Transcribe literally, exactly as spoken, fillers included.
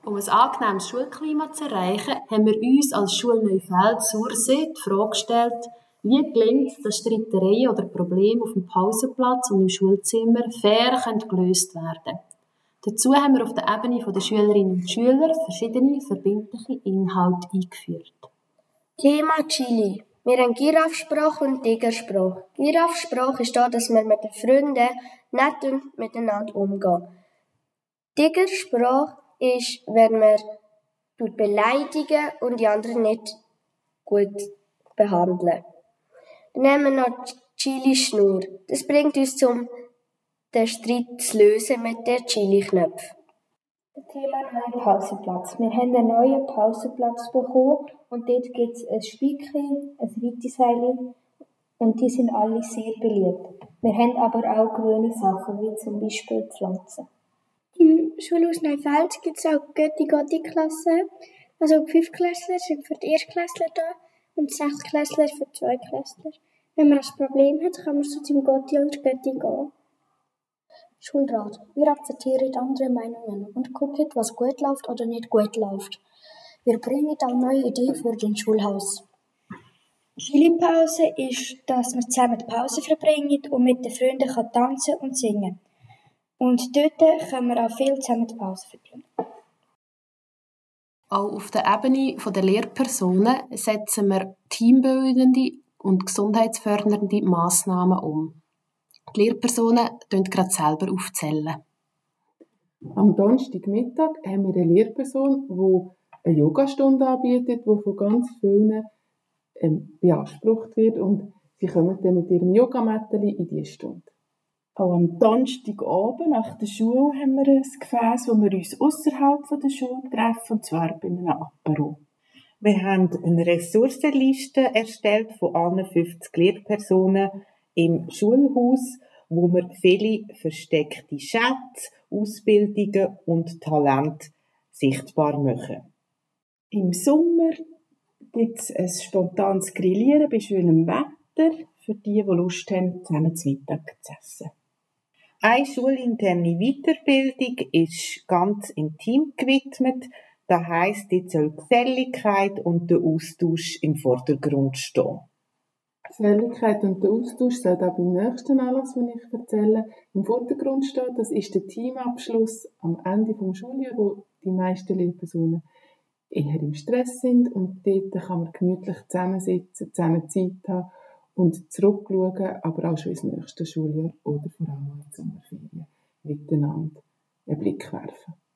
Um ein angenehmes Schulklima zu erreichen, haben wir uns als Schule Neufeld-Sursee die Frage gestellt, wie gelingt es, dass Streitereien oder Probleme auf dem Pausenplatz und im Schulzimmer fair gelöst werden können. Dazu haben wir auf der Ebene der Schülerinnen und Schüler verschiedene verbindliche Inhalte eingeführt. Thema Chili. Wir haben Giraffensprache und Tigersprache. Giraffensprache ist da, dass wir mit den Freunden nett miteinander umgehen. Tigersprache ist, wenn man beleidigen und die anderen nicht gut behandeln. Dann haben wir noch Chili-Schnur. Das bringt uns zum den Streit zu lösen mit den Chili-Knöpfen. Das Thema neuer Pausenplatz. Wir haben einen neuen Pausenplatz bekommen und dort gibt es ein Spicki, ein Reiteseil und die sind alle sehr beliebt. Wir haben aber auch grüne Sachen, wie zum Beispiel Pflanzen. Im Schulhaus Neufeld gibt es auch Götti-Gotti-Klassen. Also die Fünftklässler sind für die Erstklässler da und die Sechstklässler für die Zweitklässler. Wenn man ein Problem hat, kann man so zum Gotti oder Götti gehen. Schulrat. Wir akzeptieren andere Meinungen und gucken, was gut läuft oder nicht gut läuft. Wir bringen auch neue Ideen für den Schulhaus. Chili-Pause ist, dass wir zusammen die Pause verbringen und mit den Freunden kann tanzen und singen. Und dort können wir auch viel zusammen die Pause verbringen. Auch auf der Ebene der Lehrpersonen setzen wir teambildende und gesundheitsfördernde Massnahmen um. Die Lehrpersonen aufzählen gerade selber aufzählen. Am Donnerstagmittag haben wir eine Lehrperson, die eine Yogastunde anbietet, die von ganz vielen ähm, beansprucht wird. Und sie kommen dann mit ihrem Yogamätteli in diese Stunde. Auch am Donnerstagabend nach der Schule haben wir ein Gefäß, wo wir uns ausserhalb der Schule treffen, und zwar bei einem Apero. Wir haben eine Ressourcenliste erstellt von allen fünfzig Lehrpersonen im Schulhaus, wo wir viele versteckte Schätze, Ausbildungen und Talente sichtbar machen. Im Sommer gibt es ein spontanes Grillieren bei schönem Wetter für die, die Lust haben, zusammen zu Mittag zu essen. Eine schulinterne Weiterbildung ist ganz intim gewidmet. Das heisst, jetzt soll Geselligkeit und der Austausch im Vordergrund stehen. Geselligkeit und der Austausch soll auch beim nächsten Anlass, den ich erzähle, im Vordergrund stehen. Das ist der Teamabschluss am Ende des Schuljahres, wo die meisten Lehrpersonen eher im Stress sind. Und dort kann man gemütlich zusammensitzen, zusammen Zeit haben und zurückschauen, aber auch schon ins nächste Schuljahr oder vor allem in die Sommerferien miteinander einen Blick werfen.